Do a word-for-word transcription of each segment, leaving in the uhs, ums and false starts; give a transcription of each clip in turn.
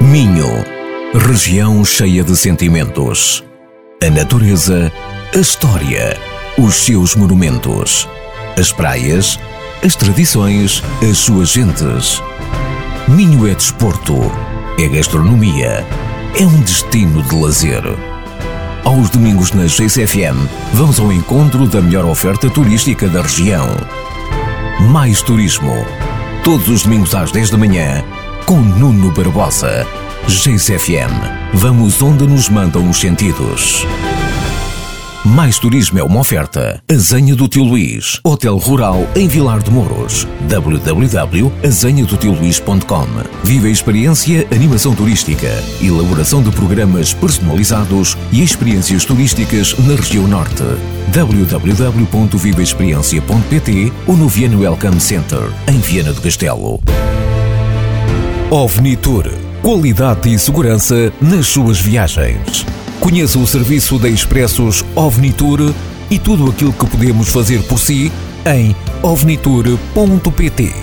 Minho, região cheia de sentimentos. A natureza, a história, os seus monumentos. As praias, as tradições, as suas gentes. Minho é desporto, é gastronomia, é um destino de lazer. Aos domingos na G C F M, vamos ao encontro da melhor oferta turística da região. Mais Turismo, todos os domingos às dez da manhã, com Nuno Barbosa. G C F M, vamos onde nos mandam os sentidos. Mais Turismo é uma oferta. Azenha do Tio Luís, Hotel Rural em Vilar de Mouros. w w w ponto azenha do tio luís ponto com. Viva a experiência animação turística, elaboração de programas personalizados e experiências turísticas na região norte. w w w ponto viva experiência ponto p t ou no Viana Welcome Center, em Viana do Castelo. OVNI Tour. Qualidade e segurança nas suas viagens. Conheça o serviço da Expressos OVNI Tour e tudo aquilo que podemos fazer por si em ovnitour ponto p t.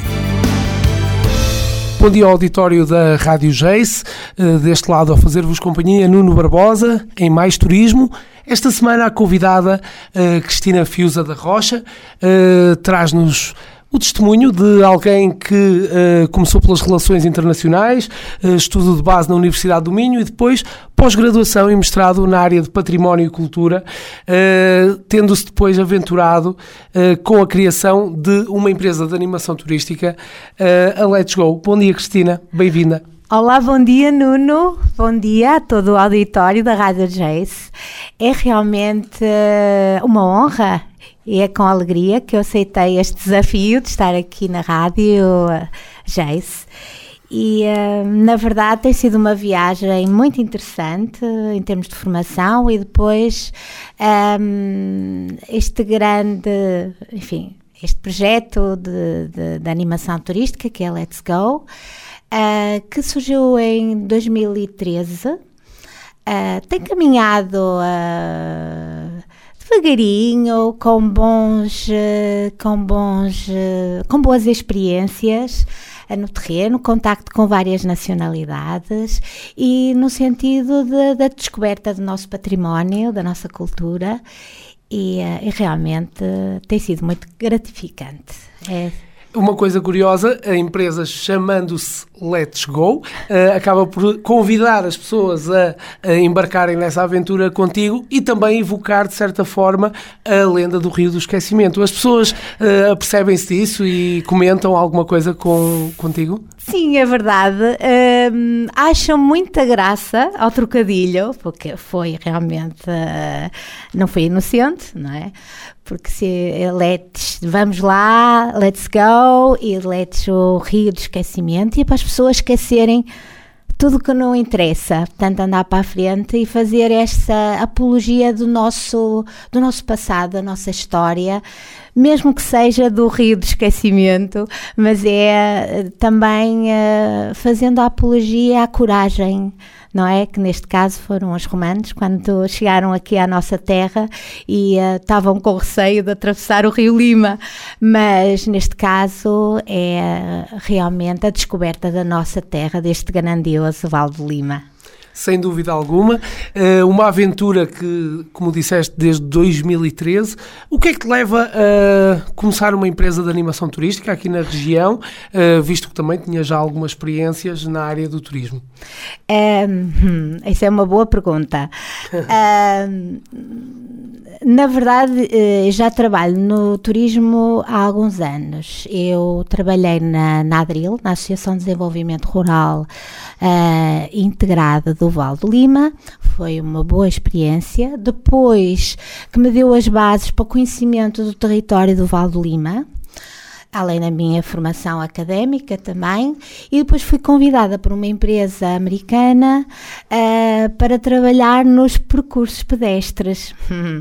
Bom dia ao auditório da Rádio Jace, deste lado a fazer-vos companhia Nuno Barbosa, em Mais Turismo. Esta semana a convidada Cristina Fiuza da Rocha traz-nos o testemunho de alguém que uh, começou pelas relações internacionais, uh, estudo de base na Universidade do Minho e depois pós-graduação e mestrado na área de Património e Cultura, uh, tendo-se depois aventurado uh, com a criação de uma empresa de animação turística, uh, a Let's Go. Bom dia, Cristina, bem-vinda. Olá, bom dia, Nuno. Bom dia a todo o auditório da Rádio Jace. É realmente uh, uma honra e é com alegria que eu aceitei este desafio de estar aqui na Rádio Jace. E, uh, na verdade, tem sido uma viagem muito interessante em termos de formação e depois um, este grande, enfim, este projeto de, de, de animação turística que é Let's Go, uh, que surgiu em dois mil e treze, uh, tem caminhado uh, devagarinho, com bons, com bons, com boas experiências no terreno, contacto com várias nacionalidades e no sentido de, da descoberta do nosso património, da nossa cultura e, e realmente tem sido muito gratificante. É. Uma coisa curiosa, a empresa chamando-se Let's Go, uh, acaba por convidar as pessoas a, a embarcarem nessa aventura contigo e também evocar, de certa forma, a lenda do Rio do Esquecimento. As pessoas uh, apercebem-se disso e comentam alguma coisa com, contigo? Sim, é verdade. Um, acham muita graça ao trocadilho, porque foi realmente, uh, não foi inocente, não é? Porque se let's, vamos lá, let's go, e let's o Rio do Esquecimento, e é para as pessoas esquecerem tudo o que não interessa, portanto andar para a frente e fazer esta apologia do nosso, do nosso passado, da nossa história, mesmo que seja do Rio do Esquecimento, mas é também uh, fazendo a apologia à coragem, não é? Que neste caso foram os romanos, quando chegaram aqui à nossa terra e uh, estavam com receio de atravessar o rio Lima, mas neste caso é uh, realmente a descoberta da nossa terra, deste grandioso Vale do Lima. Sem dúvida alguma, uma aventura que, como disseste, desde dois mil e treze. O que é que te leva a começar uma empresa de animação turística aqui na região, visto que também tinha já algumas experiências na área do turismo? Um, essa é uma boa pergunta. um, na verdade, já trabalho no turismo há alguns anos. Eu trabalhei na, na ADRIL, na Associação de Desenvolvimento Rural uh, Integrada do Vale do Lima. Foi uma boa experiência, depois que me deu as bases para o conhecimento do território do Vale do Lima, além da minha formação académica também, e depois fui convidada por uma empresa americana uh, para trabalhar nos percursos pedestres. uh,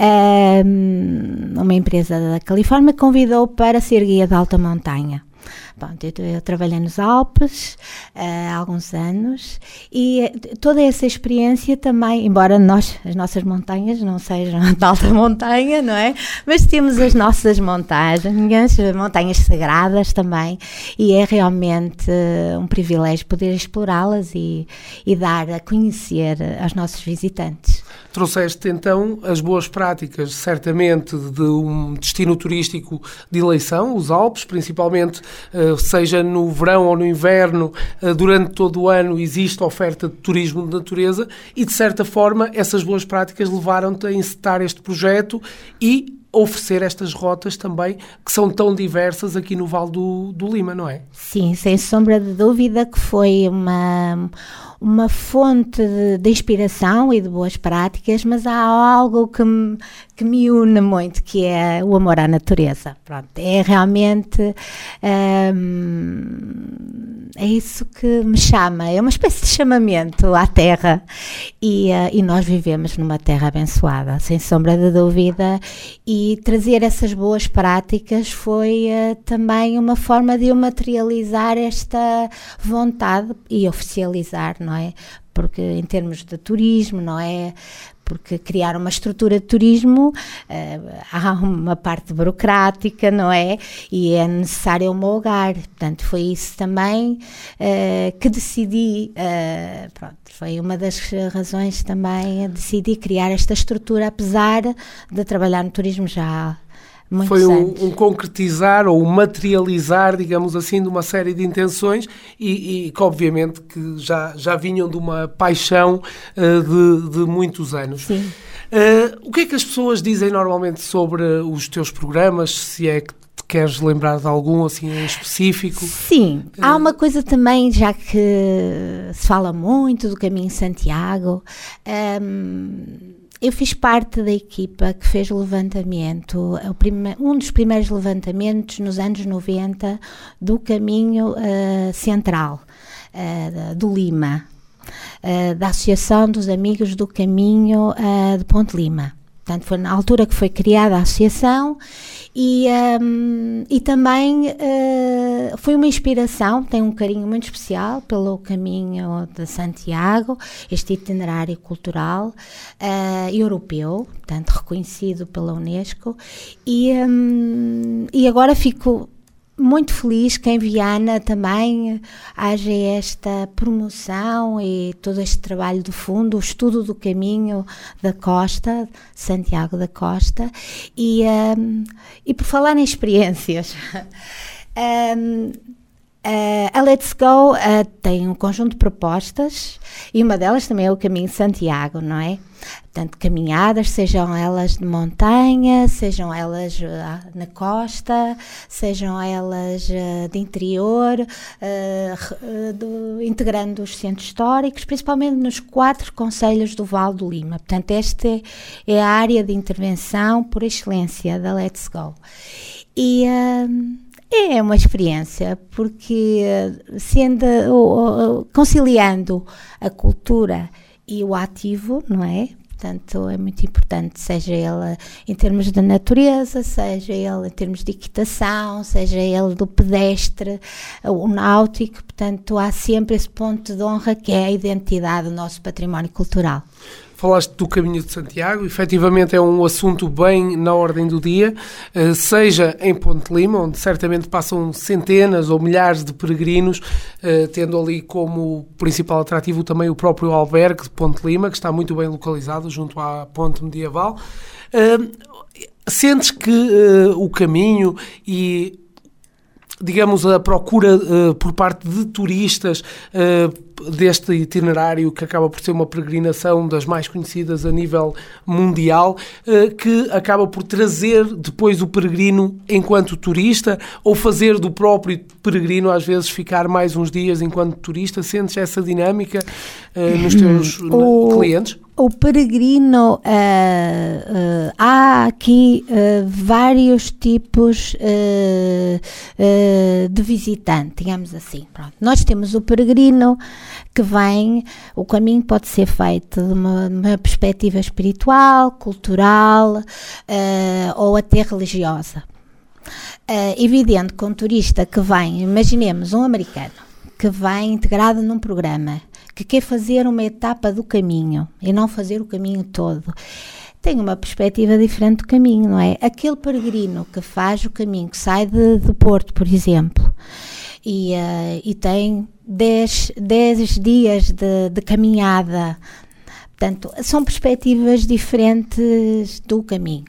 uma empresa da Califórnia convidou para ser guia de alta montanha. Pronto, eu, eu trabalhei nos Alpes uh, há alguns anos e toda essa experiência também, embora nós, as nossas montanhas não sejam de alta montanha, não é? Mas temos as nossas montanhas, montanhas sagradas também, e é realmente um privilégio poder explorá-las e, e dar a conhecer aos nossos visitantes. Trouxeste então as boas práticas, certamente, de um destino turístico de eleição, os Alpes, principalmente, seja no verão ou no inverno, durante todo o ano existe oferta de turismo de natureza e, de certa forma, essas boas práticas levaram-te a encetar este projeto e oferecer estas rotas também, que são tão diversas aqui no Vale do, do Lima, não é? Sim, sem sombra de dúvida que foi uma, uma fonte de, de inspiração e de boas práticas, mas há algo que me, que me une muito, que é o amor à natureza. Pronto, é realmente hum, é isso que me chama, é uma espécie de chamamento à terra e, uh, e nós vivemos numa terra abençoada, sem sombra de dúvida, e E trazer essas boas práticas foi uh, também uma forma de eu materializar esta vontade e oficializar, não é? Porque em termos de turismo, não é? Porque criar uma estrutura de turismo, uh, há uma parte burocrática, não é? E é necessário homologar. Portanto, foi isso também uh, que decidi, uh, pronto, foi uma das razões também, decidi criar esta estrutura, apesar de trabalhar no turismo já há muitos foi um, anos. um concretizar ou um materializar, digamos assim, de uma série de intenções e, e que obviamente que já, já vinham de uma paixão uh, de, de muitos anos. Sim. Uh, o que é que as pessoas dizem normalmente sobre os teus programas, se é que te queres lembrar de algum assim em específico? Sim, uh, há uma coisa também, já que se fala muito do Caminho de Santiago, um, eu fiz parte da equipa que fez o levantamento, o prime, um dos primeiros levantamentos nos anos noventa do caminho uh, central uh, do Lima, uh, da Associação dos Amigos do Caminho uh, de Ponte Lima. Portanto, foi na altura que foi criada a associação e, um, e também uh, foi uma inspiração, tem um carinho muito especial pelo Caminho de Santiago, este itinerário cultural uh, europeu, portanto reconhecido pela Unesco, e, um, e agora fico muito feliz que em Viana também haja esta promoção e todo este trabalho de fundo, o estudo do caminho da costa, Santiago da Costa, e, um, e por falar em experiências, um, Uh, a Let's Go uh, tem um conjunto de propostas e uma delas também é o Caminho de Santiago, não é? Portanto, caminhadas, sejam elas de montanha, sejam elas uh, na costa, sejam elas uh, de interior, uh, uh, do, integrando os centros históricos, principalmente nos quatro concelhos do Vale do Lima. Portanto, esta é, é a área de intervenção por excelência da Let's Go. E... Uh, É uma experiência, porque sendo, conciliando a cultura e o ativo, não é? Portanto, é muito importante, seja ele em termos de natureza, seja ele em termos de equitação, seja ele do pedestre, o náutico, portanto, há sempre esse ponto de honra que é a identidade do nosso património cultural. Falaste do Caminho de Santiago, efetivamente é um assunto bem na ordem do dia, seja em Ponte Lima, onde certamente passam centenas ou milhares de peregrinos, tendo ali como principal atrativo também o próprio albergue de Ponte Lima, que está muito bem localizado junto à ponte medieval. Sentes que o caminho e, digamos, a procura uh, por parte de turistas uh, deste itinerário, que acaba por ser uma peregrinação das mais conhecidas a nível mundial, uh, que acaba por trazer depois o peregrino enquanto turista, ou fazer do próprio peregrino às vezes ficar mais uns dias enquanto turista? Sentes essa dinâmica uh, nos teus o... clientes? O peregrino, uh, uh, há aqui uh, vários tipos uh, uh, de visitante, digamos assim. Pronto. Nós temos o peregrino que vem, o caminho pode ser feito de uma, uma perspectiva espiritual, cultural uh, ou até religiosa. É evidente que um turista que vem, imaginemos um americano, que vem integrado num programa, que quer fazer uma etapa do caminho e não fazer o caminho todo, tem uma perspectiva diferente do caminho, não é? Aquele peregrino que faz o caminho, que sai de, de Porto, por exemplo, e, uh, e tem dez dias de, de caminhada. Portanto, são perspectivas diferentes do caminho.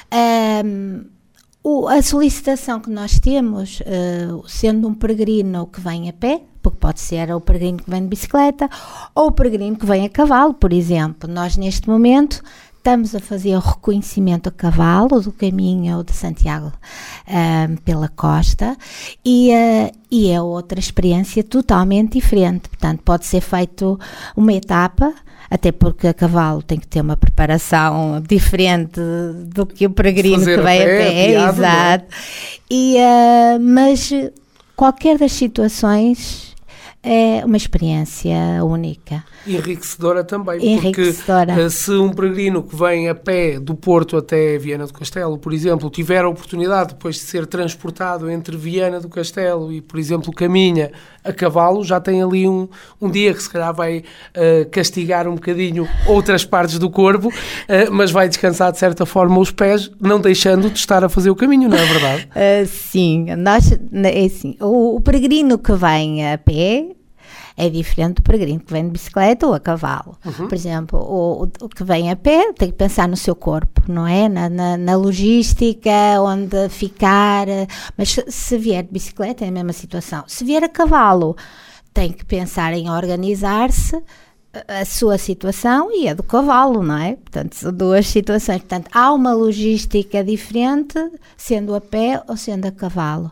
Um, o, a solicitação que nós temos, uh, sendo um peregrino que vem a pé, porque pode ser o peregrino que vem de bicicleta, ou o peregrino que vem a cavalo, por exemplo. Nós, neste momento, estamos a fazer o reconhecimento a cavalo do caminho de Santiago uh, pela costa e, uh, e é outra experiência totalmente diferente. Portanto, pode ser feito uma etapa, até porque a cavalo tem que ter uma preparação diferente do que o peregrino fazer que vem a pé. pé piado, exato. E, uh, mas qualquer das situações é uma experiência única. Enriquecedora também, Enriquecedora. Porque se um peregrino que vem a pé do Porto até Viana do Castelo, por exemplo, tiver a oportunidade depois de ser transportado entre Viana do Castelo e, por exemplo, caminha a cavalo, já tem ali um, um dia que se calhar vai uh, castigar um bocadinho outras partes do corpo, uh, mas vai descansar de certa forma os pés, não deixando de estar a fazer o caminho, não é verdade? Uh, sim, nós, é assim, o, o peregrino que vem a pé é diferente do peregrino que vem de bicicleta ou a cavalo. Uhum. Por exemplo, o, o que vem a pé tem que pensar no seu corpo, não é? Na, na, na logística, onde ficar. Mas se vier de bicicleta é a mesma situação. Se vier a cavalo, tem que pensar em organizar-se a sua situação e a do cavalo, não é? Portanto, são duas situações. Portanto, há uma logística diferente, sendo a pé ou sendo a cavalo.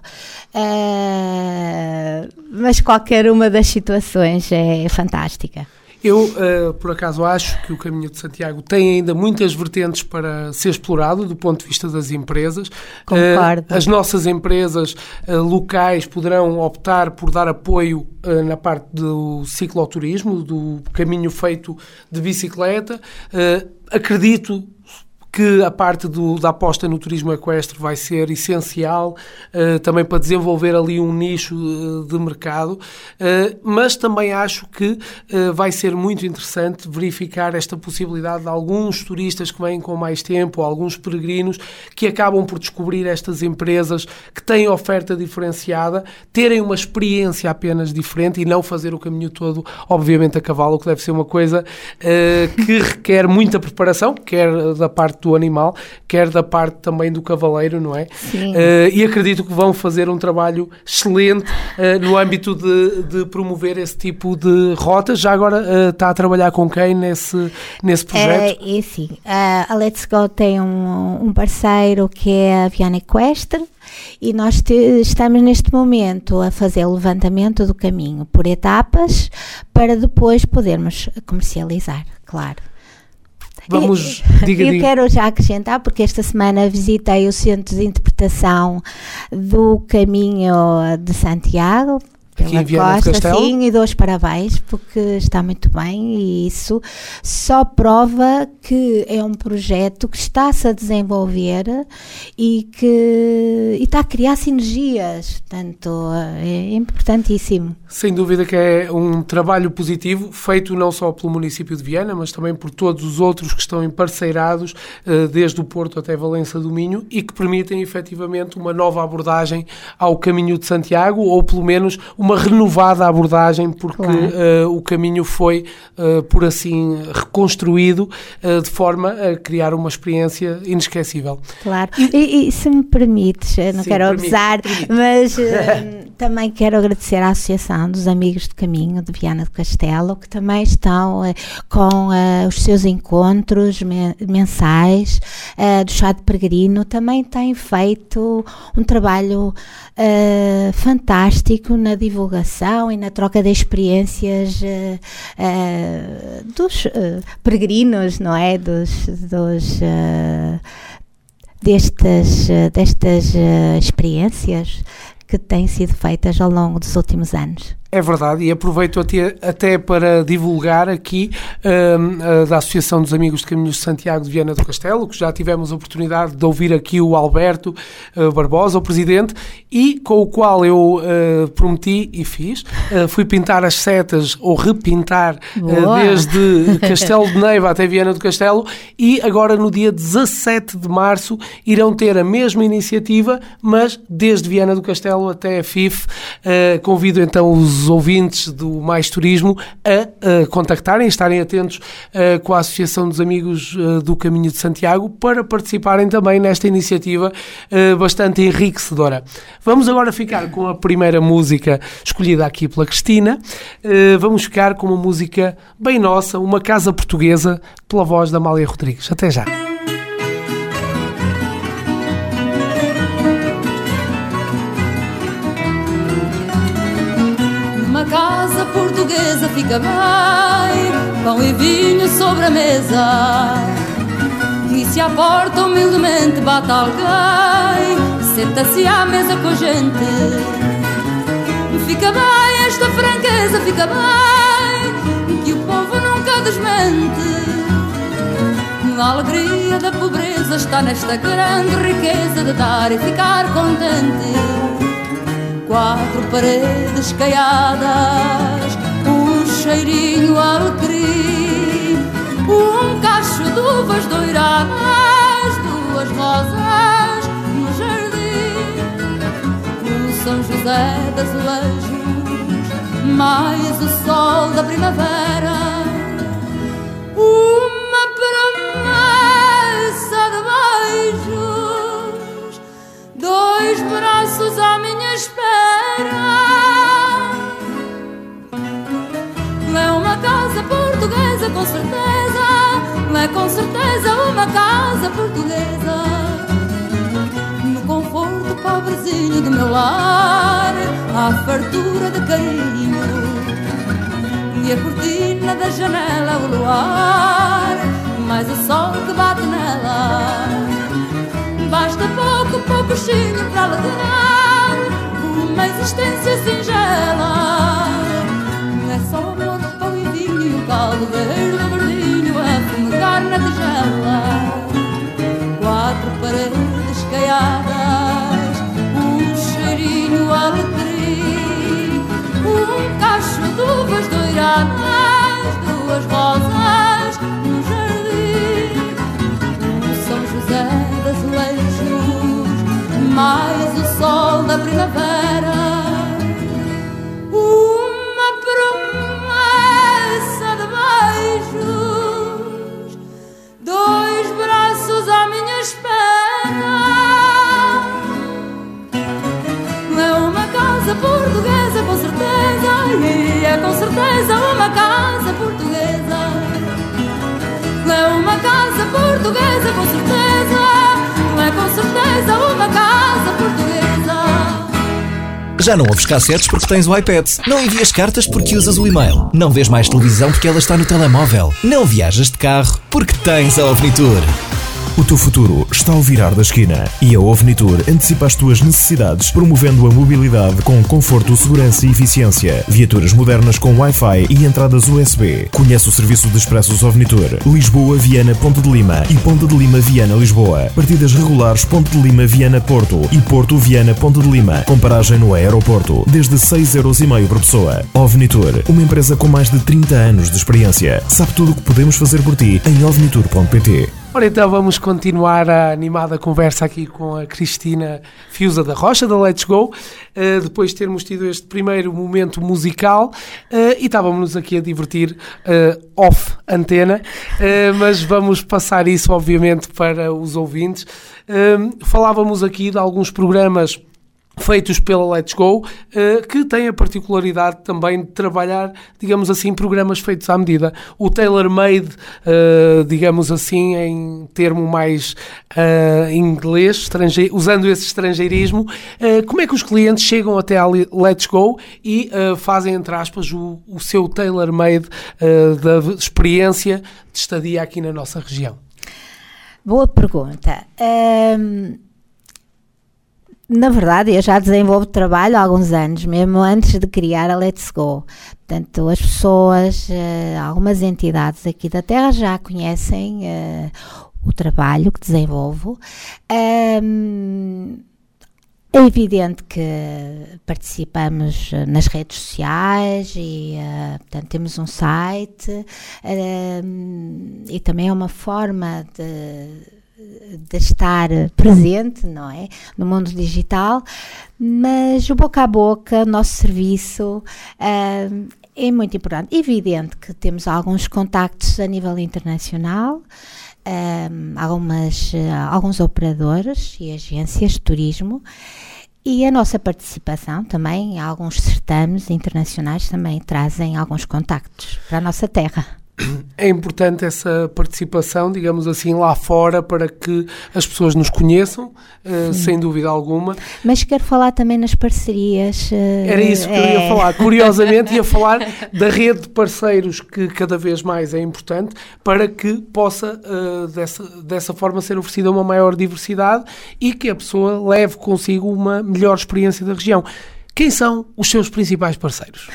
Uh, mas qualquer uma das situações é fantástica. Eu, uh, por acaso, acho que o Caminho de Santiago tem ainda muitas vertentes para ser explorado do ponto de vista das empresas. Concordo. Uh, as nossas empresas uh, locais poderão optar por dar apoio uh, na parte do cicloturismo, do caminho feito de bicicleta. Uh, acredito que a parte do, da aposta no turismo equestre vai ser essencial uh, também para desenvolver ali um nicho uh, de mercado, uh, mas também acho que uh, vai ser muito interessante verificar esta possibilidade de alguns turistas que vêm com mais tempo, alguns peregrinos que acabam por descobrir estas empresas que têm oferta diferenciada, terem uma experiência apenas diferente e não fazer o caminho todo, obviamente, a cavalo, que deve ser uma coisa uh, que requer muita preparação, quer da parte do animal, quer da parte também do cavaleiro, não é? Sim. Uh, e acredito que vão fazer um trabalho excelente uh, no âmbito de, de promover esse tipo de rotas. Já agora uh, está a trabalhar com quem nesse, nesse projeto? É, é sim. Uh, a Let's Go tem um, um parceiro que é a Viana Equestre e nós te, estamos neste momento a fazer o levantamento do caminho por etapas para depois podermos comercializar, claro. Vamos, eu, diga, eu diga. quero já acrescentar, porque esta semana visitei o Centro de Interpretação do Caminho de Santiago, pela costa, sim, e dou os parabéns porque está muito bem e isso só prova que é um projeto que está-se a desenvolver e que e está a criar sinergias, portanto é importantíssimo. Sem dúvida que é um trabalho positivo, feito não só pelo município de Viana, mas também por todos os outros que estão emparceirados, desde o Porto até Valença do Minho, e que permitem efetivamente uma nova abordagem ao Caminho de Santiago, ou pelo menos uma renovada abordagem, porque claro. uh, o caminho foi, uh, por assim, reconstruído uh, de forma a criar uma experiência inesquecível. Claro. E, e se me permites, não Sim, quero permite, abusar, permite. mas uh, também quero agradecer à Associação dos Amigos do Caminho de Viana do Castelo, que também estão uh, com uh, os seus encontros me- mensais uh, do chá de peregrino, também têm feito um trabalho uh, fantástico na divulgação e na troca de experiências uh, uh, dos uh, peregrinos, não é? Dos, dos, uh, destas, uh, destas uh, experiências que têm sido feitas ao longo dos últimos anos. É verdade, e aproveito até, até para divulgar aqui uh, da Associação dos Amigos de Caminhos de Santiago de Viana do Castelo, que já tivemos a oportunidade de ouvir aqui o Alberto uh, Barbosa, o Presidente, e com o qual eu uh, prometi e fiz, uh, fui pintar as setas, ou repintar, uh, desde Castelo de Neiva até Viana do Castelo, e agora no dia dezassete de março irão ter a mesma iniciativa, mas desde Viana do Castelo até a F I F. Uh, convido então os ouvintes do Mais Turismo a, a contactarem, estarem atentos uh, com a Associação dos Amigos uh, do Caminho de Santiago para participarem também nesta iniciativa uh, bastante enriquecedora. Vamos agora ficar com a primeira música escolhida aqui pela Cristina. Uh, vamos ficar com uma música bem nossa, Uma Casa Portuguesa, pela voz da Amália Rodrigues. Até já. Uma casa portuguesa fica bem, pão e vinho sobre a mesa. E se à porta humildemente bate alguém, senta-se à mesa com a gente. Fica bem esta franqueza, fica bem, que o povo nunca desmente. A alegria da pobreza está nesta grande riqueza de dar e ficar contente. Quatro paredes caiadas, um cheirinho alecrim, um cacho de uvas doiradas, duas rosas no jardim, o São José das Azulejos, mais o sol da primavera, uma promessa de beijos, dois braços à minha espera. É uma casa portuguesa com certeza, é com certeza uma casa portuguesa. No conforto pobrezinho do meu lar, há fartura de carinho, e a cortina da janela o luar, mais o sol que bate nela. Basta pouco, pouquinho para alegrar uma existência singela. É só amor, pão e vinho e o caldo verde verdinho a fumegar na tigela. Quatro paredes caiadas, um cheirinho alecrim, um cacho de uvas doiradas, duas rosas no jardim, o São José das Azulejos, mais o sol da primavera, uma promessa de beijos, dois braços à minha espera. É uma casa portuguesa com certeza, e é com certeza uma casa portuguesa. É uma casa portuguesa com certeza, é com certeza uma casa portuguesa. Já não ouves cassetes porque tens o iPad. Não envias cartas porque usas o e-mail. Não vês mais televisão porque ela está no telemóvel. Não viajas de carro porque tens a OVNITOUR. O teu futuro está ao virar da esquina e a OVNITOUR antecipa as tuas necessidades, promovendo a mobilidade com conforto, segurança e eficiência. Viaturas modernas com Wi-Fi e entradas U S B. Conhece o serviço de expressos OVNITOUR. Lisboa, Viana, Ponte de Lima e Ponte de Lima, Viana, Lisboa. Partidas regulares Ponte de Lima, Viana, Porto e Porto, Viana, Ponte de Lima. Com paragem no aeroporto, desde seis euros e meio por pessoa. OVNITOUR, uma empresa com mais de trinta anos de experiência. Sabe tudo o que podemos fazer por ti em ovnitur ponto pt. Ora, então vamos continuar a animada conversa aqui com a Cristina Fiuza da Rocha, da Let's Go, uh, depois de termos tido este primeiro momento musical, uh, e estávamos aqui a divertir uh, off antena, uh, mas vamos passar isso obviamente para os ouvintes. Uh, falávamos aqui de alguns programas feitos pela Let's Go, que tem a particularidade também de trabalhar, digamos assim, programas feitos à medida. O tailor-made, digamos assim, em termo mais inglês, usando esse estrangeirismo, como é que os clientes chegam até a Let's Go e fazem, entre aspas, o, o seu tailor-made da experiência de estadia aqui na nossa região? Boa pergunta. Um... Na verdade, eu já desenvolvo trabalho há alguns anos, mesmo antes de criar a Let's Go. Portanto, as pessoas, algumas entidades aqui da Terra já conhecem uh, o trabalho que desenvolvo. Um, É evidente que participamos nas redes sociais e, uh, portanto, temos um site uh, e também é uma forma de, de estar presente, não é? No mundo digital, mas o boca a boca, nosso serviço uh, é muito importante. Evidente que temos alguns contactos a nível internacional, Um, algumas, uh, alguns operadores e agências de turismo, e a nossa participação também em alguns certames internacionais também trazem alguns contactos para a nossa terra. É importante essa participação, digamos assim, lá fora, para que as pessoas nos conheçam, uh, sem dúvida alguma. Mas quero falar também nas parcerias. Uh, Era isso que é... eu ia falar. Curiosamente, ia falar da rede de parceiros, que cada vez mais é importante, para que possa, uh, dessa, dessa forma, ser oferecida uma maior diversidade e que a pessoa leve consigo uma melhor experiência da região. Quem são os seus principais parceiros?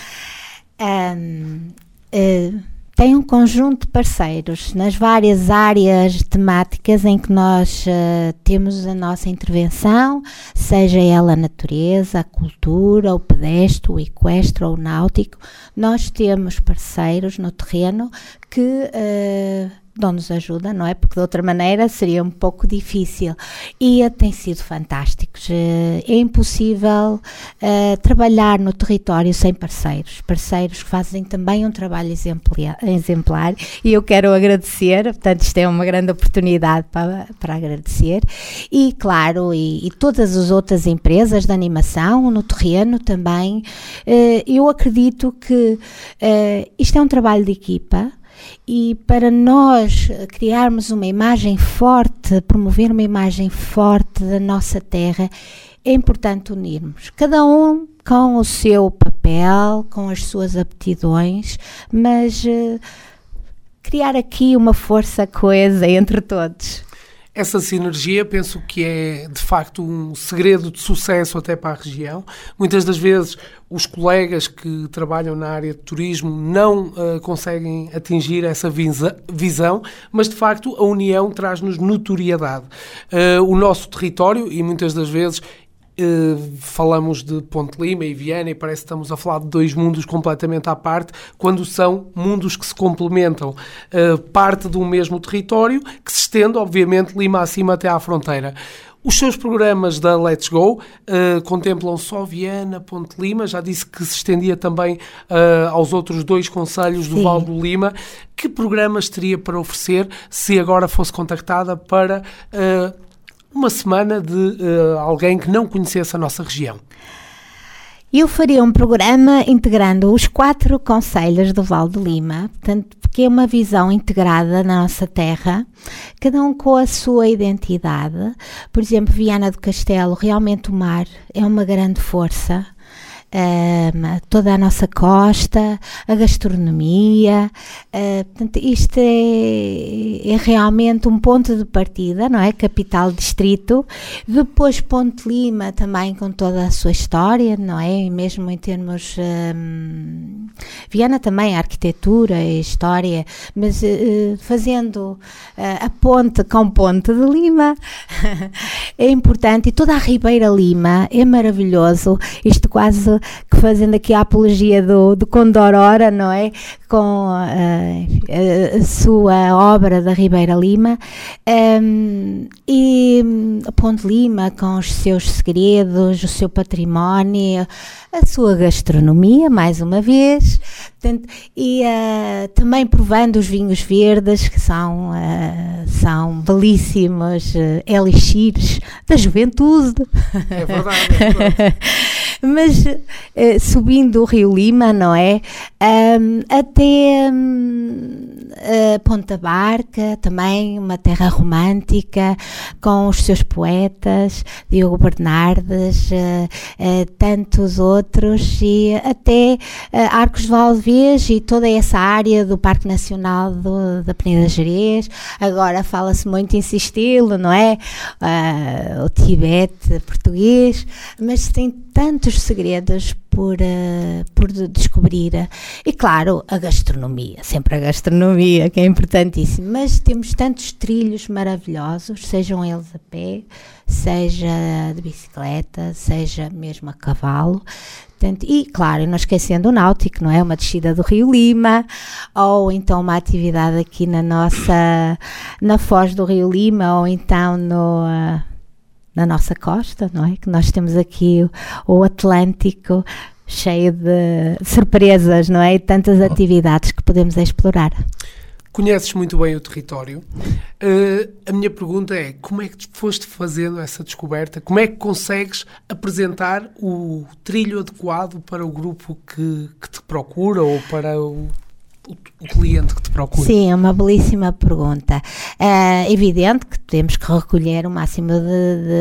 Um, uh... Tem um conjunto de parceiros nas várias áreas temáticas em que nós uh, temos a nossa intervenção, seja ela a natureza, a cultura, o pedestre, o equestre ou o náutico. Nós temos parceiros no terreno que uh, dão-nos ajuda, não é? Porque de outra maneira seria um pouco difícil. E uh, tem sido fantásticos. Uh, é impossível uh, trabalhar no território sem parceiros. Parceiros que fazem também um trabalho exemplar, exemplar e eu quero agradecer, portanto isto é uma grande oportunidade para, para agradecer. E claro, e, e todas as outras empresas de animação no terreno também. Uh, eu acredito que uh, isto é um trabalho de equipa. E para nós criarmos uma imagem forte, promover uma imagem forte da nossa terra, é importante unirmos, cada um com o seu papel, com as suas aptidões, mas uh, criar aqui uma força coesa entre todos. Essa sinergia penso que é de facto um segredo de sucesso até para a região. Muitas das vezes os colegas que trabalham na área de turismo não uh, conseguem atingir essa visa, visão, mas de facto a união traz-nos notoriedade. Uh, o nosso território, e muitas das vezes Uh, falamos de Ponte Lima e Viana e parece que estamos a falar de dois mundos completamente à parte, quando são mundos que se complementam, uh, parte de um mesmo território que se estende, obviamente, Lima acima até à fronteira. Os seus programas da Let's Go uh, contemplam só Viana, Ponte Lima, já disse que se estendia também uh, aos outros dois concelhos do Sim. Val do Lima. Que programas teria para oferecer se agora fosse contactada para Uh, uma semana de uh, alguém que não conhecesse a nossa região? Eu faria um programa integrando os quatro concelhos do Val do Lima, portanto, porque é uma visão integrada na nossa terra, cada um com a sua identidade. Por exemplo, Viana do Castelo, realmente o mar é uma grande força. Um, toda a nossa costa, a gastronomia, uh, portanto, isto é, é realmente um ponto de partida, não é? Capital distrito. Depois Ponte Lima também com toda a sua história, não é? E mesmo em termos um, Viana também, a arquitetura e a história, mas uh, fazendo uh, a ponte com Ponte de Lima é importante, e toda a Ribeira Lima é maravilhoso, isto quase que fazendo aqui a apologia do, do Condorora, não é? Com uh, a sua obra da Ribeira Lima, um, e a Ponte Lima com os seus segredos, o seu património, a sua gastronomia, mais uma vez, portanto, e uh, também provando os vinhos verdes, que são, uh, são belíssimos uh, elixires da juventude. É verdade, é verdade. Mas uh, subindo o Rio Lima, não é? Um, até um, uh, Ponta Barca, também uma terra romântica, com os seus poetas, Diogo Bernardes, uh, uh, tantos outros, e até uh, Arcos de Valdevez e toda essa área do Parque Nacional do, da Peneda Gerês. Agora fala-se muito em Sistilo, não é? Uh, o Tibete português, mas tem tantos segredos por, uh, por descobrir. E claro, a gastronomia, sempre a gastronomia, que é importantíssimo, mas temos tantos trilhos maravilhosos, sejam eles a pé, seja de bicicleta, seja mesmo a cavalo. Portanto, e claro, não esquecendo o náutico, não é? Uma descida do Rio Lima, ou então uma atividade aqui na nossa, na foz do Rio Lima, ou então no... Uh, na nossa costa, não é? Que nós temos aqui o, o Atlântico cheio de surpresas, não é? E tantas atividades que podemos explorar. Conheces muito bem o território. Uh, a minha pergunta é, como é que foste fazendo essa descoberta? Como é que consegues apresentar o trilho adequado para o grupo que, que te procura ou para o... o cliente que te procura? Sim, é uma belíssima pergunta. É evidente que temos que recolher o máximo de,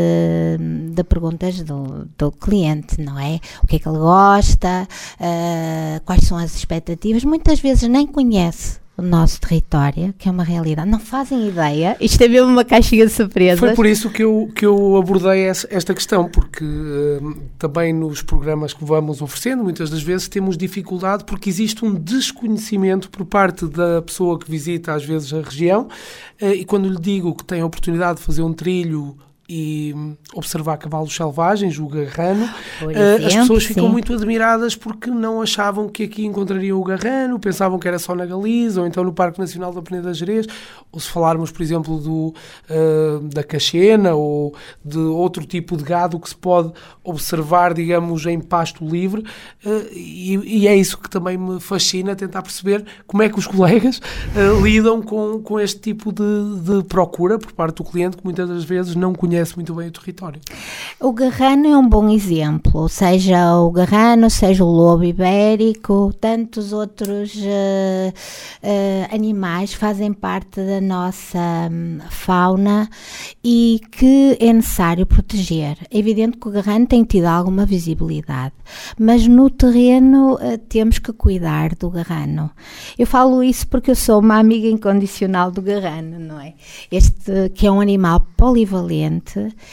de, de perguntas do, do cliente, não é? O que é que ele gosta, uh, quais são as expectativas. Muitas vezes nem conhece o nosso território, que é uma realidade. Não fazem ideia. Isto é mesmo uma caixinha de surpresas. Foi por isso que eu, que eu abordei esta questão, porque uh, também nos programas que vamos oferecendo, muitas das vezes temos dificuldade porque existe um desconhecimento por parte da pessoa que visita às vezes a região, uh, e quando lhe digo que tem a oportunidade de fazer um trilho e observar cavalos selvagens, o garrano, exemplo, as pessoas ficam sim. muito admiradas porque não achavam que aqui encontrariam o garrano, pensavam que era só na Galiza ou então no Parque Nacional da Peneda Gerês, ou se falarmos, por exemplo, do, uh, da cachena ou de outro tipo de gado que se pode observar, digamos, em pasto livre, uh, e, e é isso que também me fascina, tentar perceber como é que os colegas uh, lidam com, com este tipo de, de procura por parte do cliente que muitas das vezes não conhece muito bem o território. O garrano é um bom exemplo, seja o garrano, seja o lobo ibérico, tantos outros uh, uh, animais fazem parte da nossa um, fauna e que é necessário proteger. É evidente que o garrano tem tido alguma visibilidade, mas no terreno uh, temos que cuidar do garrano. Eu falo isso porque eu sou uma amiga incondicional do garrano, não é? Este que é um animal polivalente,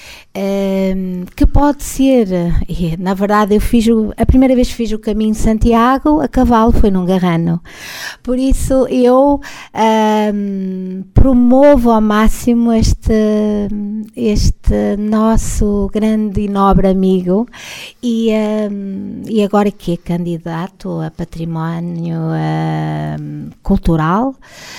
Um, que pode ser, e, na verdade eu fiz o, a primeira vez que fiz o caminho de Santiago a cavalo foi num garrano, por isso eu um, promovo ao máximo este, este nosso grande e nobre amigo e, um, e agora que é candidato a património um, cultural,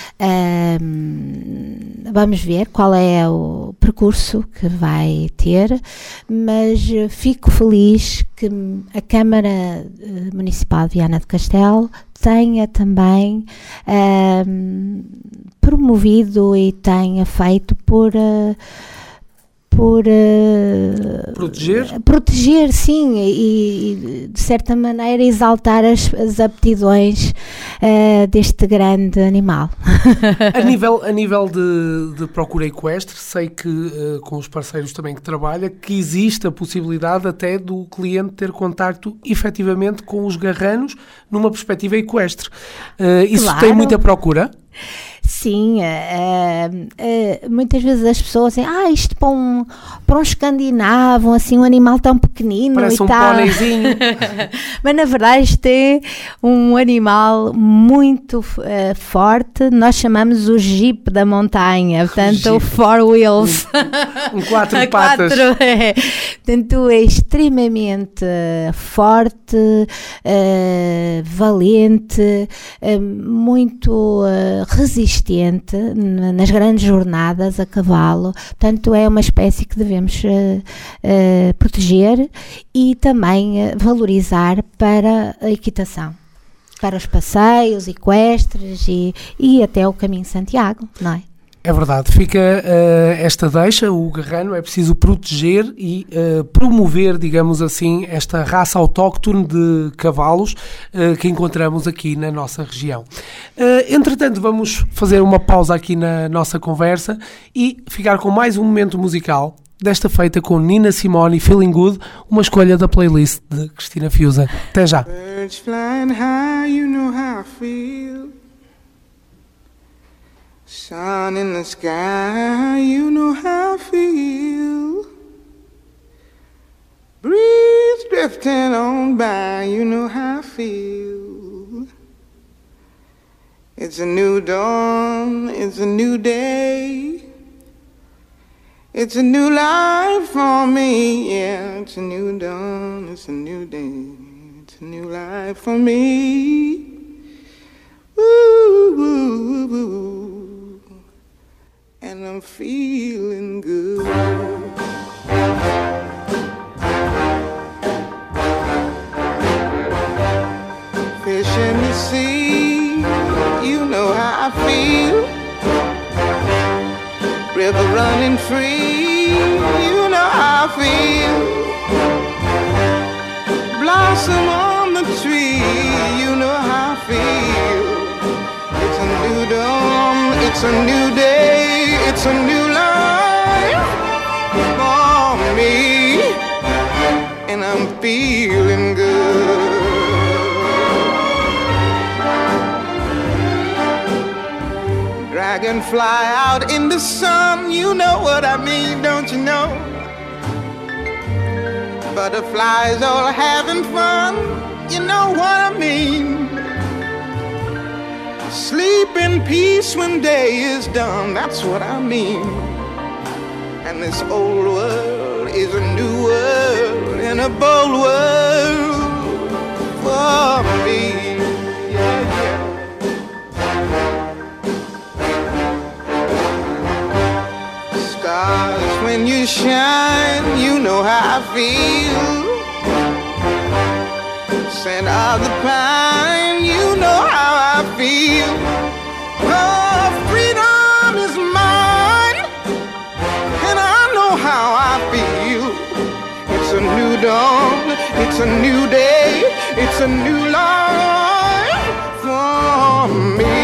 um, vamos ver qual é o percurso que vai ter, mas fico feliz que a Câmara Municipal de Viana do Castelo tenha também um, promovido e tenha feito por uh, por uh, proteger? Proteger, sim, e, e de certa maneira exaltar as, as aptidões uh, deste grande animal. A nível, a nível de, de procura equestre, sei que uh, com os parceiros também que trabalha, que existe a possibilidade até do cliente ter contacto efetivamente com os garranos numa perspectiva equestre. Uh, isso claro. Tem muita procura? Sim, uh, uh, muitas vezes as pessoas dizem, ah, isto para um, para um escandinavo, assim, um animal tão pequenino. Parece e um tal. pónezinho. Mas na verdade isto é um animal muito uh, forte, nós chamamos o jeep da montanha, portanto o four wheels. Um, um quatro patas. Quatro, é. Portanto é extremamente uh, forte, uh, valente, uh, muito uh, resistente nas grandes jornadas a cavalo, portanto é uma espécie que devemos uh, uh, proteger e também uh, valorizar para a equitação, para os passeios equestres e, e até o caminho de Santiago, não é? É verdade, fica uh, esta deixa, o garrano é preciso proteger e uh, promover, digamos assim, esta raça autóctone de cavalos uh, que encontramos aqui na nossa região. Uh, entretanto, vamos fazer uma pausa aqui na nossa conversa e ficar com mais um momento musical, desta feita com Nina Simone e Feeling Good, uma escolha da playlist de Cristina Fiuza. Até já. Birds flying high, you know how I feel. Sun in the sky, you know how I feel. Breeze drifting on by, you know how I feel. It's a new dawn, it's a new day. It's a new life for me, yeah. It's a new dawn, it's a new day. It's a new life for me. Ooh, ooh, ooh, ooh. And I'm feeling good. Fish in the sea, you know how I feel. River running free, you know how I feel. Blossom on the tree, you know how I feel. It's a new dawn, it's a new day, it's a new life for me. And I'm feeling good. Dragonfly out in the sun, you know what I mean, don't you know? Butterflies all having fun, you know what I mean. Sleep in peace when day is done, that's what I mean. And this old world is a new world and a bold world for me. Yeah, yeah. Stars, when you shine, you know how I feel. Scent of the pine, you know how I feel. Oh, freedom is mine, and I know how I feel. It's a new dawn, it's a new day, it's a new life for me.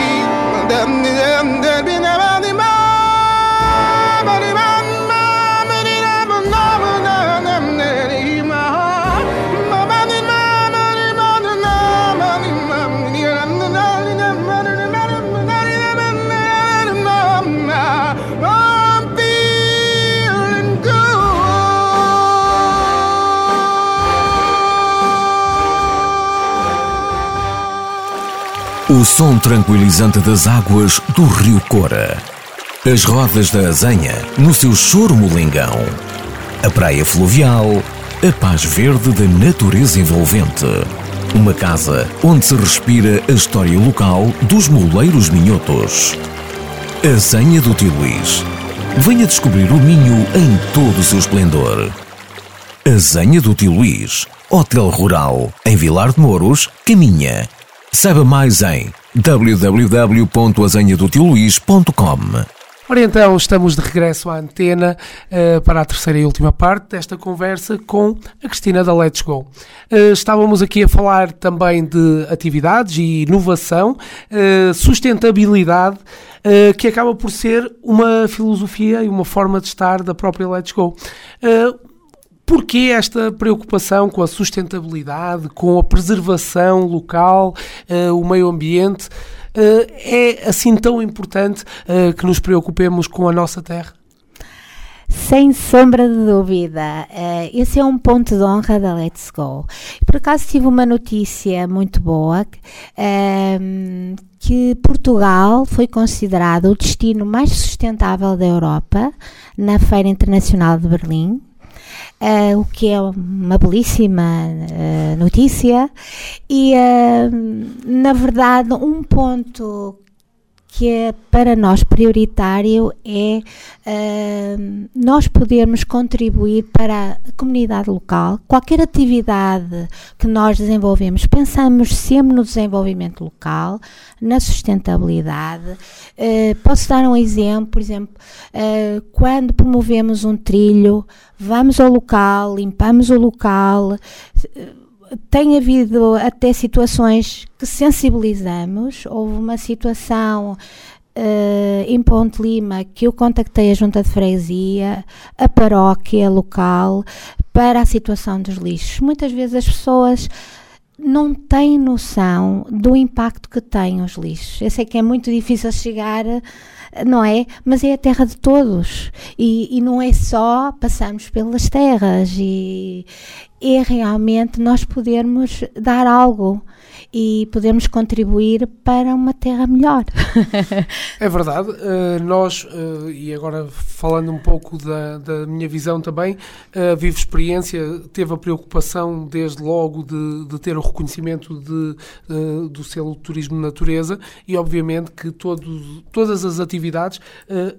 O som tranquilizante das águas do Rio Cora. As rodas da Azenha no seu choro molengão. A praia fluvial, a paz verde da natureza envolvente. Uma casa onde se respira a história local dos moleiros minhotos. Azenha do Tio Luís. Venha descobrir o Minho em todo o seu esplendor. Azenha do Tio Luís. Hotel Rural, em Vilar de Mouros, Caminha. Saiba mais em w w w ponto azenha do tio luís ponto com. Ora então, estamos de regresso à antena uh, para a terceira e última parte desta conversa com a Cristina da Let's Go. Uh, estávamos aqui a falar também de atividades e inovação, uh, sustentabilidade, uh, que acaba por ser uma filosofia e uma forma de estar da própria Let's Go. Uh, Porquê esta preocupação com a sustentabilidade, com a preservação local, uh, o meio ambiente? Uh, é assim tão importante uh, que nos preocupemos com a nossa terra? Sem sombra de dúvida, uh, esse é um ponto de honra da Let's Go. Por acaso tive uma notícia muito boa, uh, que Portugal foi considerado o destino mais sustentável da Europa na Feira Internacional de Berlim. Uh, o que é uma belíssima uh, notícia e, uh, na verdade, um ponto que é para nós prioritário é uh, nós podermos contribuir para a comunidade local. Qualquer atividade que nós desenvolvemos, pensamos sempre no desenvolvimento local, na sustentabilidade. Uh, posso dar um exemplo, por exemplo, uh, quando promovemos um trilho, vamos ao local, limpamos o local, uh, tem havido até situações que sensibilizamos. Houve uma situação uh, em Ponte Lima que eu contactei a Junta de Freguesia, a paróquia local, para a situação dos lixos. Muitas vezes as pessoas não têm noção do impacto que têm os lixos. Eu sei que é muito difícil chegar, não é? Mas é a terra de todos. E, e não é só passarmos pelas terras. E é realmente nós podermos dar algo e podermos contribuir para uma terra melhor. É verdade. Uh, nós, uh, e agora falando um pouco da, da minha visão também, a Vivo Experiência teve a preocupação desde logo de, de ter o reconhecimento de, uh, do selo Turismo Natureza, e obviamente que todos, todas as atividades uh,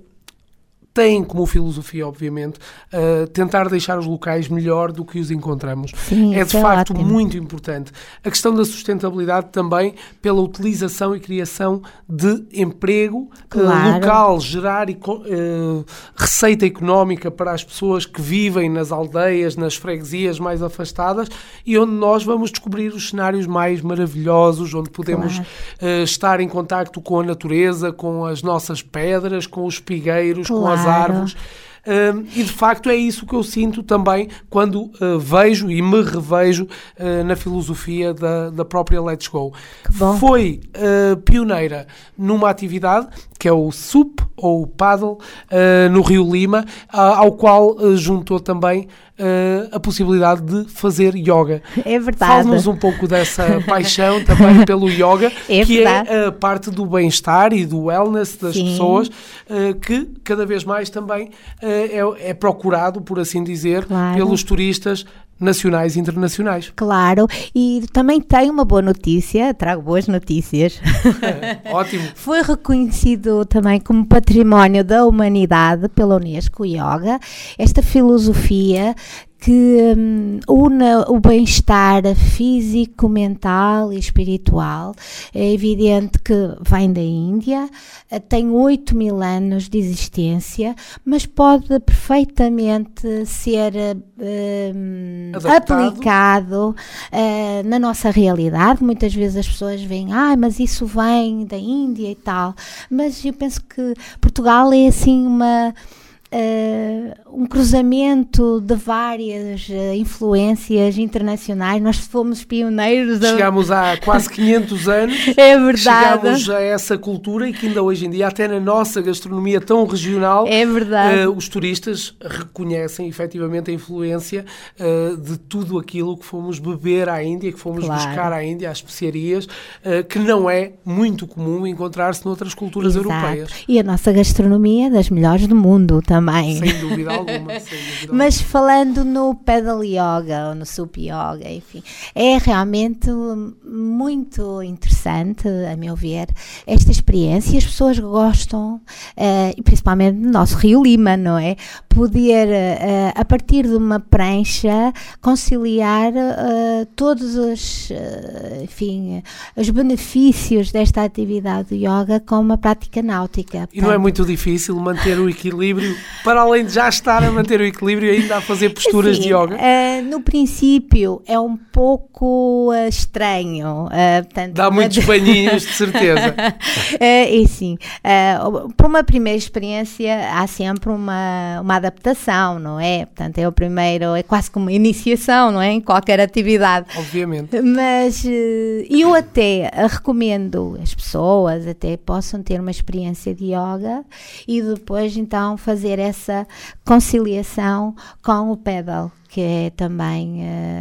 têm como filosofia, obviamente, uh, tentar deixar os locais melhor do que os encontramos. Sim, é de é facto ótimo. muito importante. A questão da sustentabilidade também pela utilização e criação de emprego Claro. uh, local, gerar e, uh, receita económica para as pessoas que vivem nas aldeias, nas freguesias mais afastadas, e onde nós vamos descobrir os cenários mais maravilhosos, onde podemos Claro. uh, estar em contacto com a natureza, com as nossas pedras, com os espigueiros, com as Claro. árvores. Uh, e de facto é isso que eu sinto também quando uh, vejo e me revejo uh, na filosofia da, da própria Let's Go. Que bom. Foi uh, pioneira numa atividade que é o S U P, ou o paddle, uh, no Rio Lima, uh, ao qual uh, juntou também uh, a possibilidade de fazer yoga. É verdade. Fale-nos um pouco dessa paixão também pelo yoga, É que verdade. é a parte do bem-estar e do wellness das Sim. pessoas, uh, que cada vez mais também uh, é, é procurado, por assim dizer, Claro. pelos turistas nacionais e internacionais. Claro, e também tenho uma boa notícia, trago boas notícias. Ótimo. Foi reconhecido também como Património da Humanidade pela Unesco, o Yoga. Esta filosofia que um, une o bem-estar físico, mental e espiritual. É evidente que vem da Índia, tem oito mil anos de existência, mas pode perfeitamente ser um, Adaptado. aplicado uh, na nossa realidade. Muitas vezes as pessoas veem, ah, mas isso vem da Índia e tal, mas eu penso que Portugal é assim uma... Uh, um cruzamento de várias uh, influências internacionais. Nós fomos pioneiros. Chegámos há quase quinhentos anos. É verdade. Chegámos a essa cultura e que ainda hoje em dia, até na nossa gastronomia tão regional, É verdade. uh, os turistas reconhecem efetivamente a influência uh, de tudo aquilo que fomos beber à Índia, que fomos Claro. buscar à Índia, às especiarias, uh, que não é muito comum encontrar-se noutras culturas Exato. europeias. E a nossa gastronomia é das melhores do mundo também. Sem dúvida alguma. Sem dúvida Mas falando no Pedal Yoga ou no S U P Yoga, enfim, é realmente muito interessante, a meu ver, esta experiência. As pessoas gostam, uh, e principalmente no nosso Rio Lima, não é? Poder, uh, a partir de uma prancha, conciliar uh, todos os, uh, enfim, os benefícios desta atividade de yoga com uma prática náutica. E não é muito difícil manter o equilíbrio, para além de já estar a manter o equilíbrio, ainda a fazer posturas Sim, de yoga? Uh, no princípio é um pouco uh, estranho. Uh, portanto, Dá muitos banhinhos, de certeza. uh, e sim, uh, para uma primeira experiência há sempre uma, uma adaptação, não é? Portanto, é o primeiro, é quase como uma iniciação, não é? Em qualquer atividade. Obviamente. Mas uh, eu até recomendo as pessoas até possam ter uma experiência de yoga e depois então fazer essa conciliação com o pedal, que é também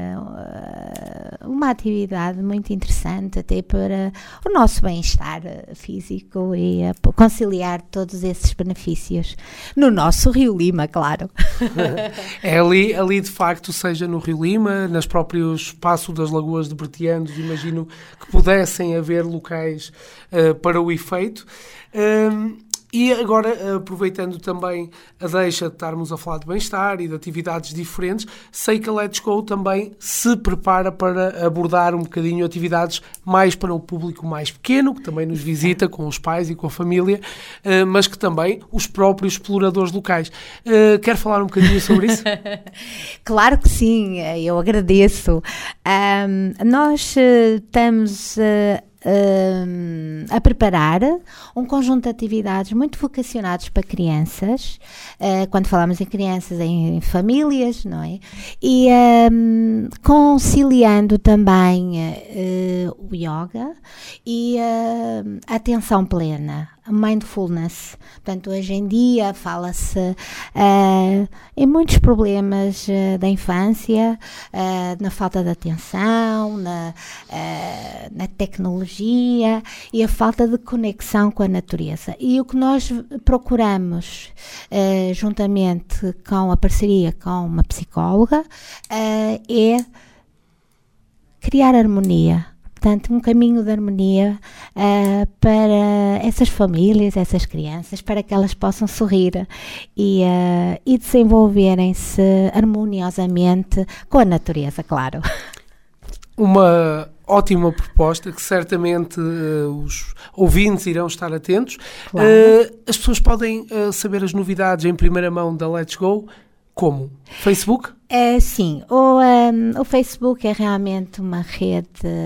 uh, uma atividade muito interessante até para o nosso bem-estar físico e uh, conciliar todos esses benefícios no nosso Rio Lima, claro. É ali, ali de facto, seja no Rio Lima, nos próprios espaços das Lagoas de Bertianos, imagino que pudessem haver locais uh, para o efeito. Um, E agora, aproveitando também a deixa de estarmos a falar de bem-estar e de atividades diferentes, sei que a Let's Go também se prepara para abordar um bocadinho atividades mais para o público mais pequeno, que também nos visita com os pais e com a família, mas que também os próprios exploradores locais. Quer falar um bocadinho sobre isso? Claro que sim, eu agradeço. Um, nós uh, estamos... Uh, Uh, a preparar um conjunto de atividades muito vocacionados para crianças, uh, quando falamos em crianças, em, em famílias, não é? E um, conciliando também uh, o yoga e uh, a atenção plena, a mindfulness. Portanto, hoje em dia fala-se uh, em muitos problemas uh, da infância, uh, na falta de atenção, na, uh, na tecnologia e a falta de conexão com a natureza. E o que nós procuramos, uh, juntamente com a parceria com uma psicóloga, uh, é criar harmonia. Portanto, um caminho de harmonia uh, para essas famílias, essas crianças, para que elas possam sorrir e, uh, e desenvolverem-se harmoniosamente com a natureza, claro. Uma ótima proposta que certamente uh, os ouvintes irão estar atentos. Claro. Uh, as pessoas podem uh, saber as novidades em primeira mão da Let's Go. Como? Facebook? É, sim, o, um, o Facebook é realmente uma rede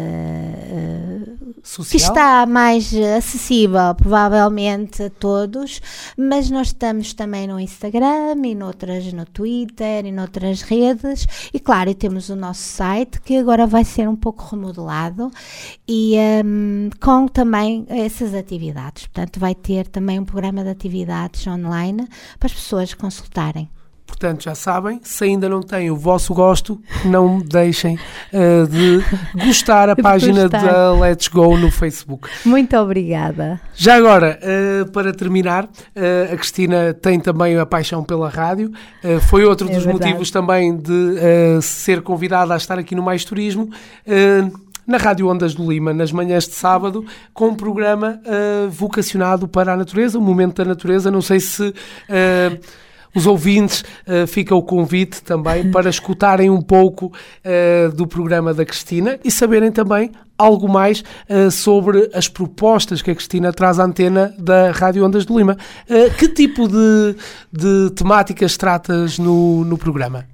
uh, social que está mais acessível, provavelmente, a todos, mas nós estamos também no Instagram e noutras, no Twitter e noutras redes, e claro, e temos o nosso site que agora vai ser um pouco remodelado e um, com também essas atividades, portanto vai ter também um programa de atividades online para as pessoas consultarem. Portanto, já sabem, se ainda não têm o vosso gosto, não deixem uh, de gostar a página gostar. da Let's Go no Facebook. Muito obrigada. Já agora, uh, para terminar, uh, a Cristina tem também a paixão pela rádio. Uh, foi outro é dos verdade. motivos também de uh, ser convidada a estar aqui no Mais Turismo. Uh, na Rádio Ondas do Lima, nas manhãs de sábado, com um programa uh, vocacionado para a natureza, o Momento da Natureza. Não sei se... Uh, Os ouvintes, uh, fica o convite também para escutarem um pouco uh, do programa da Cristina e saberem também algo mais uh, sobre as propostas que a Cristina traz à antena da Rádio Ondas do Lima. Uh, que tipo de, de temáticas tratas no, no programa?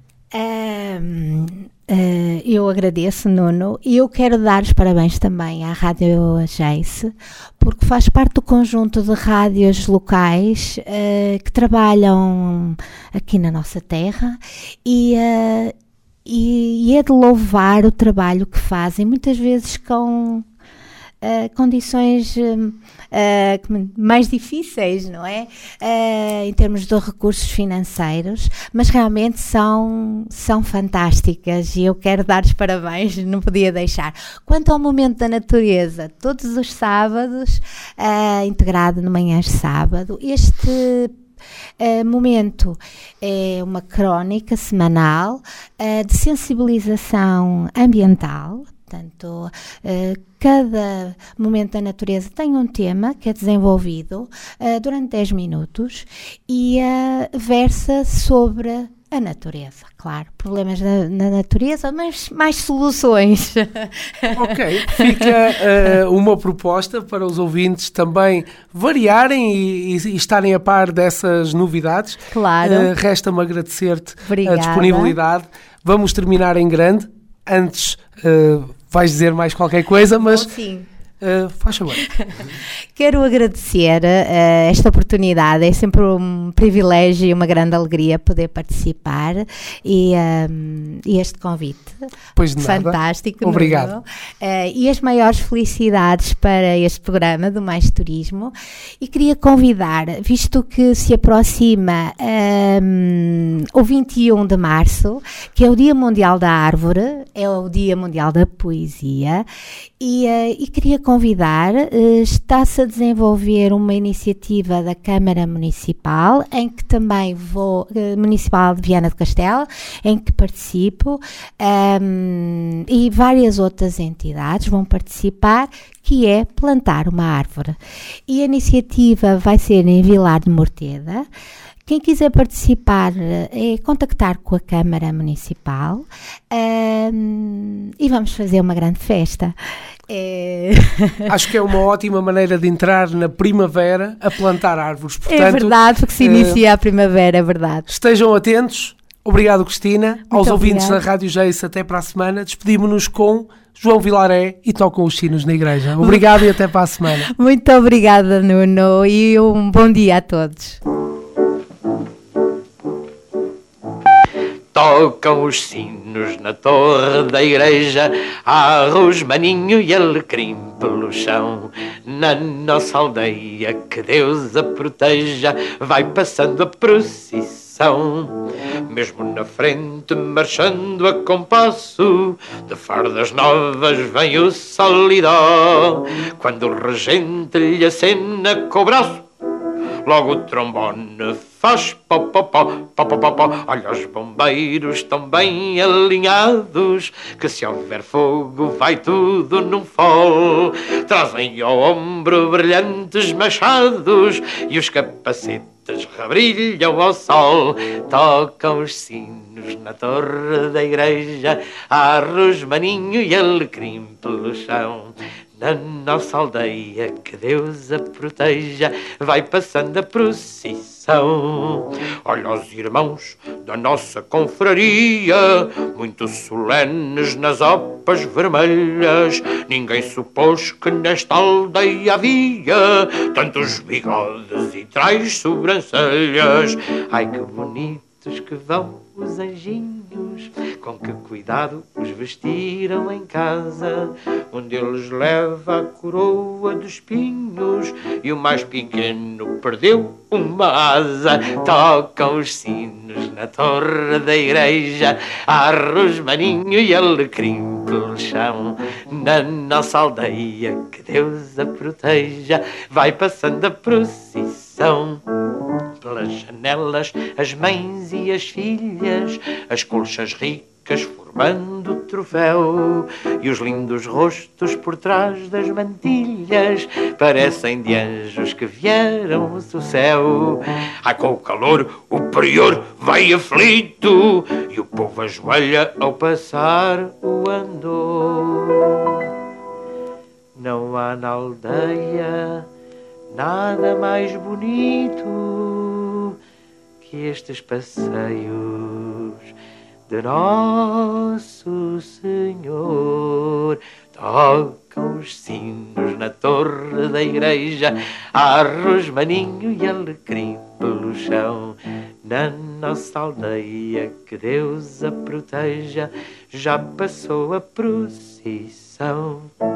Um, uh, eu agradeço, Nuno, e eu quero dar os parabéns também à Rádio Jace, porque faz parte do conjunto de rádios locais uh, que trabalham aqui na nossa terra e, uh, e, e é de louvar o trabalho que fazem, muitas vezes com... Uh, condições uh, uh, mais difíceis, não é? Uh, em termos de recursos financeiros, mas realmente são, são fantásticas e eu quero dar-lhes parabéns, não podia deixar. Quanto ao Momento da Natureza, todos os sábados, uh, integrado no Manhãs de Sábado, este Uh, momento é uma crónica semanal uh, de sensibilização ambiental. Portanto, uh, cada Momento da Natureza tem um tema que é desenvolvido uh, durante dez minutos e uh, versa sobre a natureza, claro, problemas na, na natureza, mas mais soluções. Ok, fica uh, uma proposta para os ouvintes também variarem e, e, e estarem a par dessas novidades. Claro. Uh, resta-me agradecer-te Obrigada. a disponibilidade. Vamos terminar em grande. Antes, uh, vais dizer mais qualquer coisa, mas... Bom, sim. Uh, faz favor. Quero agradecer uh, esta oportunidade, é sempre um privilégio e uma grande alegria poder participar e, um, e este convite pois de nada. Fantástico. Obrigado. Uh, e as maiores felicidades para este programa do Mais Turismo e queria convidar, visto que se aproxima um, o vinte e um de março, que é o Dia Mundial da Árvore, é o Dia Mundial da Poesia e, uh, e queria convidar convidar, está-se a desenvolver uma iniciativa da Câmara Municipal, em que também vou, Municipal de Viana do Castelo, em que participo, um, e várias outras entidades vão participar, que é plantar uma árvore. E a iniciativa vai ser em Vilar de Morteda. Quem quiser participar é contactar com a Câmara Municipal, um, e vamos fazer uma grande festa. É... Acho que é uma ótima maneira de entrar na primavera a plantar árvores. Portanto, é verdade, porque se inicia uh, a primavera, é verdade. Estejam atentos. Obrigado, Cristina. Muito Aos ouvintes obrigado. da Rádio Geis, até para a semana. Despedimos-nos com João Vilaré e Tocam os Sinos na Igreja. Obrigado e até para a semana. Muito obrigada, Nuno, e um bom dia a todos. Tocam os sinos na torre da igreja, há rosmaninho e alecrim pelo chão. Na nossa aldeia, que Deus a proteja, vai passando a procissão. Mesmo na frente, marchando a compasso, de fardas novas vem o solidó. Quando o regente lhe acena com o braço, logo o trombone faz pó, pó, pó, pó, pó, pó, pó. Olha, os bombeiros estão bem alinhados, que se houver fogo vai tudo num fol. Trazem ao ombro brilhantes machados e os capacetes rebrilham ao sol. Tocam os sinos na torre da igreja, há rosmaninho e alecrim pelo chão. Na nossa aldeia, que Deus a proteja, vai passando a procissão. Olha os irmãos da nossa confraria, muito solenes nas opas vermelhas. Ninguém supôs que nesta aldeia havia tantos bigodes e trais sobrancelhas. Ai, que bonitos que vão os anjinhos, com que cuidado os vestiram em casa, onde eles leva a coroa de espinhos e o mais pequeno perdeu uma asa. Tocam os sinos na torre da igreja, há rosmaninho e alecrim pelo chão. Na nossa aldeia, que Deus a proteja, vai passando a procissão. Pelas janelas, as mães e as filhas, as colchas ricas formando troféu, e os lindos rostos por trás das mantilhas parecem de anjos que vieram do céu. Ai, com o calor o prior vai aflito e o povo ajoelha ao passar o andor. Não há na aldeia nada mais bonito que estes passeios de Nosso Senhor. Tocam os sinos na torre da igreja, há rosmaninho e alecrim pelo chão. Na nossa aldeia, que Deus a proteja, já passou a procissão.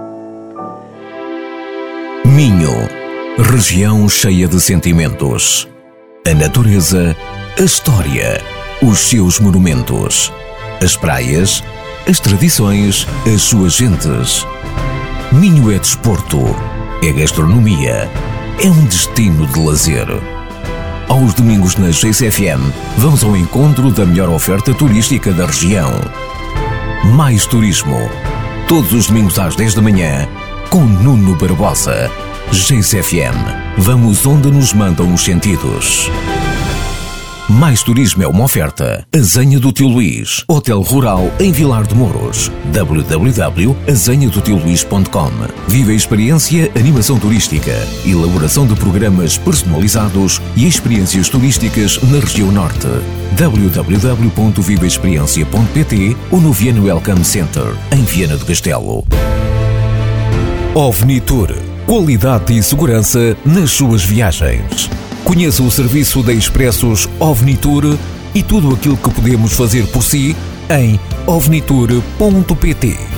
Minho, região cheia de sentimentos. A natureza, a história, os seus monumentos, as praias, as tradições, as suas gentes. Minho é desporto, é gastronomia, é um destino de lazer. Aos domingos na Geis F M, vamos ao encontro da melhor oferta turística da região. Mais turismo, todos os domingos às dez da manhã, com Nuno Barbosa. Geis F M, vamos onde nos mandam os sentidos. Mais turismo é uma oferta. Azenha do Tio Luís, Hotel Rural em Vilar de Mouros. w w w ponto azenha do tio luís ponto com. Viva a experiência, animação turística, elaboração de programas personalizados e experiências turísticas na região norte. w w w ponto viva experiência ponto p t ou no Viana Welcome Center, em Viana do Castelo. OVNI Tour. Qualidade e segurança nas suas viagens. Conheça o serviço da Expressos OVNI Tour e tudo aquilo que podemos fazer por si em ovnitour ponto p t.